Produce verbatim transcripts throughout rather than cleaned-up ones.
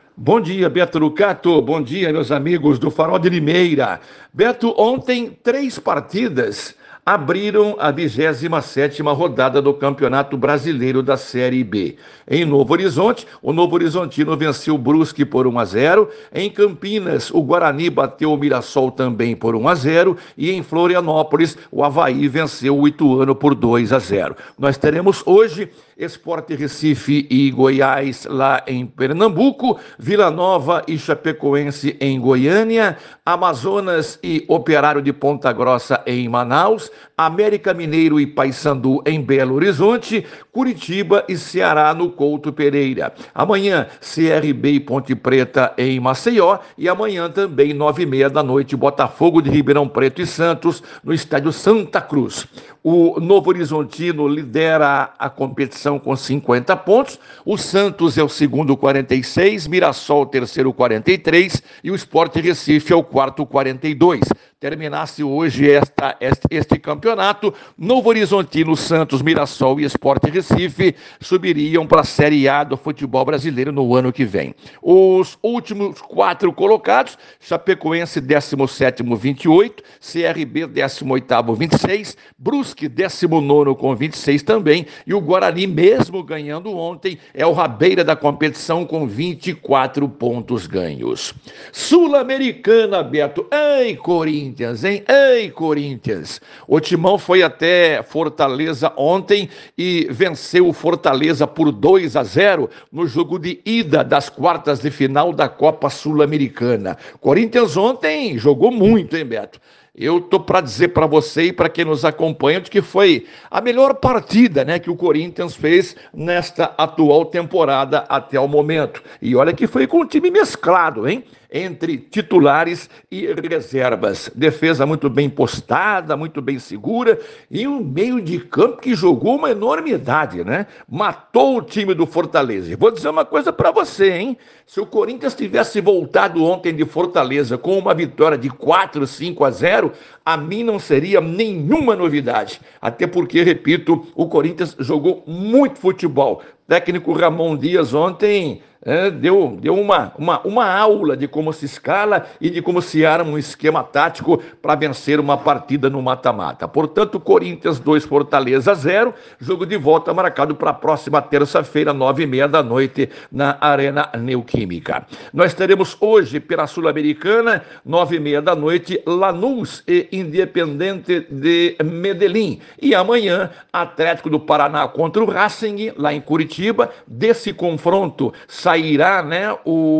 Bom dia, Beto Lucato. Bom dia, meus amigos do Farol de Limeira. Beto, ontem três partidas abriram a vigésima sétima rodada do Campeonato Brasileiro da Série B. Em Novo Horizonte, o Novo Horizontino venceu o Brusque por um a zero. Em Campinas, o Guarani bateu o Mirassol também por um a zero. E em Florianópolis, o Avaí venceu o Ituano por dois a zero. Nós teremos hoje Sport Recife e Goiás lá em Pernambuco, Vila Nova e Chapecoense em Goiânia, Amazonas e Operário de Ponta Grossa em Manaus, América Mineiro e Paysandu em Belo Horizonte, Curitiba e Ceará no Couto Pereira. Amanhã, C R B e Ponte Preta em Maceió e amanhã também, nove e meia da noite, Botafogo de Ribeirão Preto e Santos no estádio Santa Cruz. O Novo Horizontino lidera a competição com cinquenta pontos, o Santos é o segundo, quarenta e seis, Mirassol terceiro, quarenta e três e o Sport Recife é o quarto, quarenta e dois. Terminasse hoje esta, este, este campeonato, Novo Horizontino, Santos, Mirassol e Sport Recife subiriam para a Série A do futebol brasileiro no ano que vem. Os últimos quatro colocados, Chapecoense décimo sétimo, vinte e oito, C R B décimo oitavo, vinte e seis, Brusque décimo nono com vinte e seis também, e o Guarani, mesmo ganhando ontem, é o rabeira da competição com vinte e quatro pontos ganhos. Sul-Americana, Beto. Ei, Corinthians, hein? Ei, Corinthians. O Timão foi até Fortaleza ontem e venceu o Fortaleza por dois a zero no jogo de ida das quartas de final da Copa Sul-Americana. Corinthians ontem jogou muito, hein, Beto? Eu tô para dizer para você e para quem nos acompanha de que foi a melhor partida, né, que o Corinthians fez nesta atual temporada até o momento. E olha que foi com um time mesclado, hein? Entre titulares e reservas. Defesa muito bem postada, muito bem segura e um meio de campo que jogou uma enormidade, né? Matou o time do Fortaleza. E vou dizer uma coisa para você, hein? Se o Corinthians tivesse voltado ontem de Fortaleza com uma vitória de quatro, cinco a zero, a mim não seria nenhuma novidade. Até porque, repito, o Corinthians jogou muito futebol. O técnico Ramon Dias ontem é, deu, deu uma, uma, uma aula de como se escala e de como se arma um esquema tático para vencer uma partida no mata-mata. Portanto, Corinthians dois, Fortaleza zero, jogo de volta marcado para a próxima terça-feira, nove e meia da noite, na Arena Neoquímica. Nós teremos hoje, pela Sul-Americana, nove e meia da noite, Lanús e Independente de Medellín. E amanhã, Atlético do Paraná contra o Racing, lá em Curitiba. Desse confronto, sairá, né,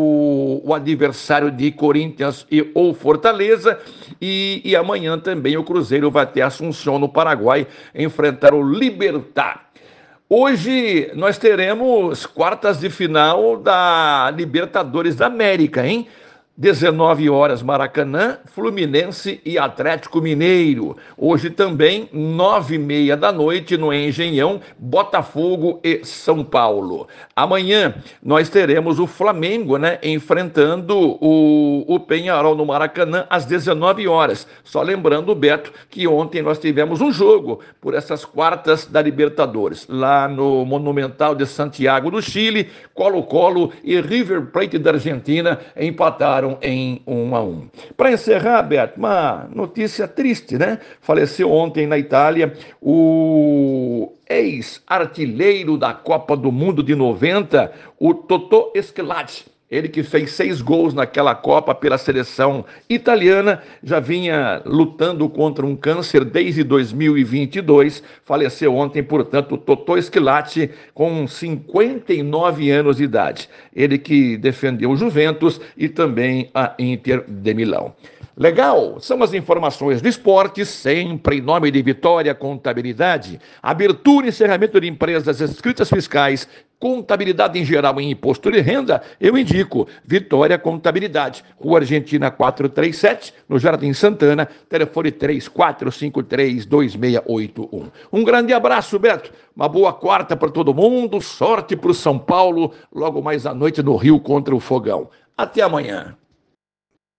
o, o adversário de Corinthians e ou Fortaleza, e, e amanhã também o Cruzeiro vai ter Assunção no Paraguai, enfrentar o Libertad. Hoje nós teremos quartas de final da Libertadores da América, hein? dezenove horas, Maracanã, Fluminense e Atlético Mineiro. Hoje também, nove e meia da noite, no Engenhão, Botafogo e São Paulo. Amanhã nós teremos o Flamengo, né, enfrentando o, o Peñarol no Maracanã às dezenove horas. Só lembrando, Beto, que ontem nós tivemos um jogo por essas quartas da Libertadores. Lá no Monumental de Santiago do Chile, Colo-Colo e River Plate da Argentina empataram em um a um. Para encerrar, Beto, uma notícia triste, né? Faleceu ontem na Itália o ex-artilheiro da Copa do Mundo de noventa, o Totò Schillaci. Ele que fez seis gols naquela Copa pela seleção italiana, já vinha lutando contra um câncer desde dois mil e vinte e dois, faleceu ontem, portanto, Totò Schillaci, com cinquenta e nove anos de idade. Ele que defendeu o Juventus e também a Inter de Milão. Legal, são as informações do esporte, sempre em nome de Vitória Contabilidade. Abertura e encerramento de empresas, escritas fiscais, contabilidade em geral em imposto de renda, eu indico Vitória Contabilidade, Rua Argentina quatrocentos e trinta e sete, no Jardim Santana, telefone três quatro cinco três, dois seis oito um. Um grande abraço, Beto, uma boa quarta para todo mundo, sorte para o São Paulo, logo mais à noite no Rio contra o Fogão. Até amanhã.